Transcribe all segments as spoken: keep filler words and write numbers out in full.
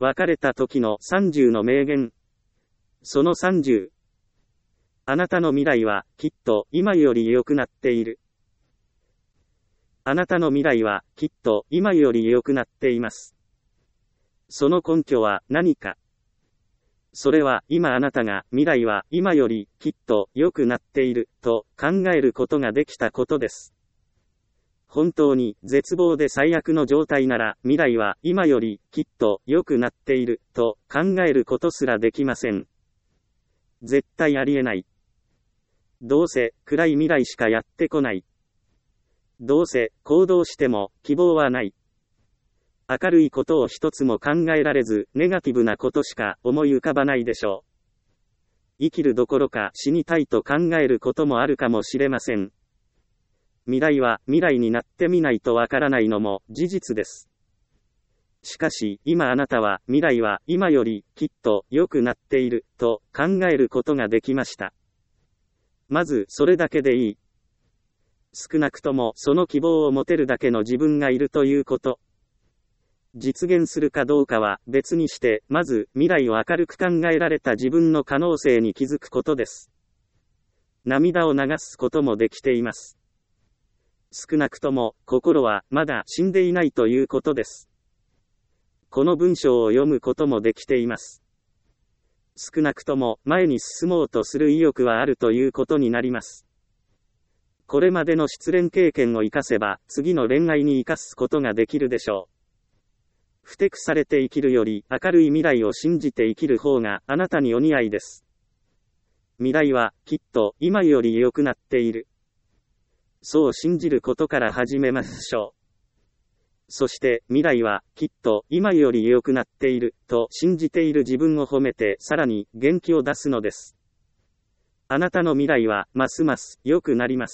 別れた時のさんじゅうの名言。そのさんじゅう。あなたの未来はきっと今より良くなっている。あなたの未来はきっと今より良くなっています。その根拠は何か。それは今あなたが未来は今よりきっと良くなっていると考えることができたことです。本当に絶望で最悪の状態なら未来は今よりきっと良くなっていると考えることすらできません。絶対ありえない。どうせ暗い未来しかやってこない。どうせ行動しても希望はない。明るいことを一つも考えられずネガティブなことしか思い浮かばないでしょう。生きるどころか死にたいと考えることもあるかもしれません。未来は未来になってみないとわからないのも事実です。しかし今あなたは未来は今よりきっと良くなっていると考えることができました。まずそれだけでいい。少なくともその希望を持てるだけの自分がいるということ。実現するかどうかは別にして、まず未来を明るく考えられた自分の可能性に気づくことです。涙を流すこともできています。少なくとも心はまだ死んでいないということです。この文章を読むこともできています。少なくとも前に進もうとする意欲はあるということになります。これまでの失恋経験を生かせば次の恋愛に生かすことができるでしょう。ふてくされて生きるより明るい未来を信じて生きる方があなたにお似合いです。未来はきっと今より良くなっている。そう信じることから始めましょう。そして未来はきっと今より良くなっていると信じている自分を褒めてさらに元気を出すのです。あなたの未来はますます良くなります。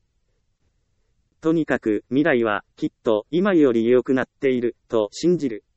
とにかく未来はきっと今より良くなっていると信じる。